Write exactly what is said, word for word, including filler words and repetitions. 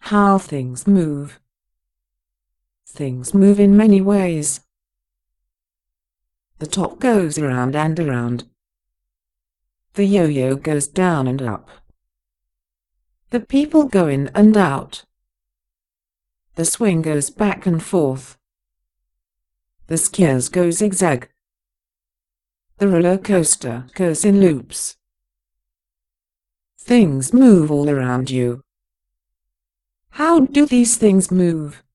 How things move. Things move in many ways. The top goes around and around. The yo-yo goes down and up. The people go in and out. The swing goes back and forth. The skiers go zigzag. The roller coaster goes in loops. Things move all around you. How do these things move?